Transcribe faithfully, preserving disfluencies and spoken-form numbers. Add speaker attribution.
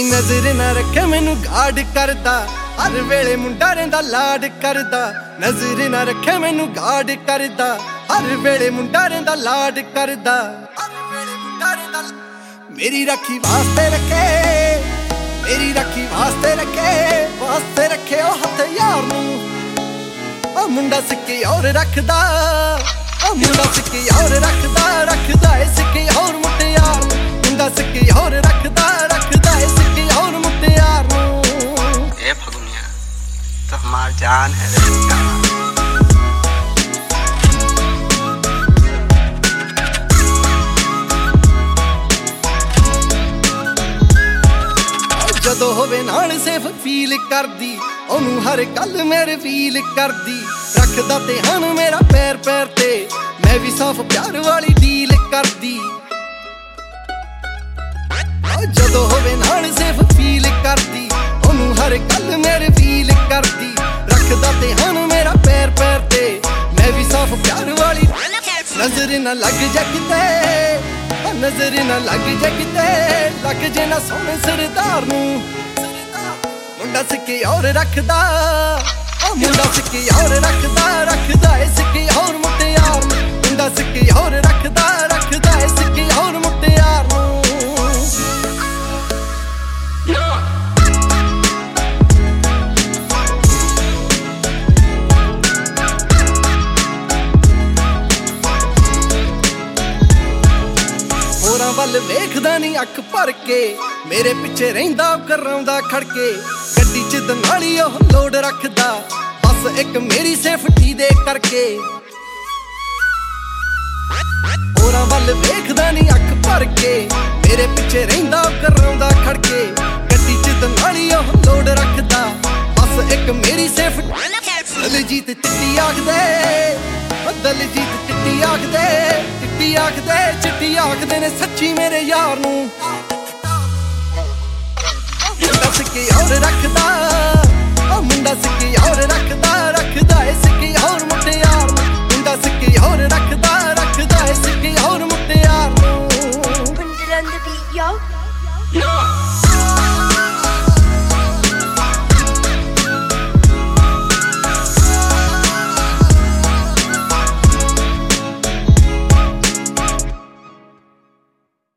Speaker 1: नजर ना रखे मैनू गार्ड करदा, हर वेले मुंडा रहिंदा लाड करदा। नजर ना रखे मैनू गार्ड करदा, हर वेले मुंडा रहिंदा लाड करदा। मेरी राखी वास्ते रखे, मेरी राखी वास्ते रखे, वास्ते रखे ओ हथियार नू। ओ मुंडा सिक्के और रखदा, ओ मुंडा सिक्के और रखदा, रखदा है सिक्के और मुटियार नू। मुंडा सिक्के और रखदा, रखदा है सिक्के और मुटियार नू।
Speaker 2: ए फगुनिया तो हमार जान है रे जान।
Speaker 1: ਜਦੋਂ ਹੋਵੇ ਨਾਲ ਸੇਫ ਫੀਲ ਕਰਦੀ, ਉਹਨੂੰ ਹਰ ਗੱਲ ਮੇਰੇ ਫੀਲ ਕਰਦੀ। ਰੱਖਦਾ ਤੇ ਹਨ ਮੇਰਾ ਪੈਰ ਪੈਰ ਤੇ, ਮੈਂ ਵੀ ਸਾਫ ਪਿਆਰ ਵਾਲੀ ਡੀਲ ਕਰਦੀ। ਜਦੋਂ ਹੋਵੇ ਨਾਲ ਸੇਫ ਫੀਲ ਕਰਦੀ, ਉਹਨੂੰ ਹਰ ਗੱਲ ਮੇਰੇ ਫੀਲ ਕਰਦੀ। ਰੱਖਦਾ ਤੇ ਹਨ ਮੇਰਾ ਪੈਰ ਪੈਰ ਤੇ, ਮੈਂ ਵੀ ਸਾਫ ਪਿਆਰ ਵਾਲੀ। ਨਜ਼ਰ ਨਾ ਲੱਗ ਜਾ ਕਿਤੇ, ਨਜ਼ਰ ਨਾ ਲੱਗ ਜਾ ਕਿਤੇ, ਲੱਗ ਜੇ ਨਾ ਸੋਹਣੇ ਸਰਦਾਰ ਨੂੰ। ਮੁੰਡਾ ਸਿੱਕੇ ਔਰ ਰੱਖਦਾ, ਉਹ ਮੁੰਡਾ ਸਿੱਕੇ ਔਰ ਰੱਖਦਾ, ਰੱਖਦਾ ਏ ਸਿੱਕੇ ਔਰ ਮੁਟਿਆਰ ਨੂੰ। ਮੁੰਡਾ ਸਿੱਕੇ ਔਰ ਰੱਖਦਾ, ਰੱਖਦਾ ਏ ਸਿੱਕੇ ਔਰ ਮੁਟਿਆਰ ਨੂੰ। ਹੋਰਾਂ ਵੱਲ ਵੇਖਦਾ ਨਹੀਂ ਅੱਖ ਭਰ ਕੇ, ਮੇਰੇ ਪਿੱਛੇ ਰਹਿੰਦਾ ਕਰਾਉਂਦਾ ਖੜਕੇ। ਗੱਡੀ ਚ ਦਨਾਲੀ ਉਹ ਲੋਡ ਰੱਖਦਾ, ਬਸ ਇੱਕ ਮੇਰੀ ਸੇਫਟੀ ਦੇ ਕਰਕੇ। ਹੋਰਾਂ ਵੱਲ ਵੇਖਦਾ ਨਹੀਂ ਅੱਖ ਭਰ ਕੇ, ਮੇਰੇ ਪਿੱਛੇ ਰਹਿੰਦਾ ਕਰਾਉਂਦਾ ਖੜਕੇ। ਗੱਡੀ ਚ ਦਨਾਲੀ ਉਹ ਲੋਡ ਰੱਖਦਾ, ਬਸ ਇੱਕ ਮੇਰੀ ਸੇਫਟੀ। ਦਲਜੀਤ ਚਿੱਟੀ ਆਖਦੇ, ਦਲਜੀਤ ਚਿੱਟੀ ਆਖਦੇ, ਚਿੱਟੀ ਆਖਦੇ, ਚਿੱਟੀ ਆਖਦੇ ਨੇ ਸੱਚੀ ਮੇਰੇ ਯਾਰ ਨੂੰ। ਮੁੰਡਾ ਸਿੱਕੇ ਔਰ ਰੱਖਦਾ,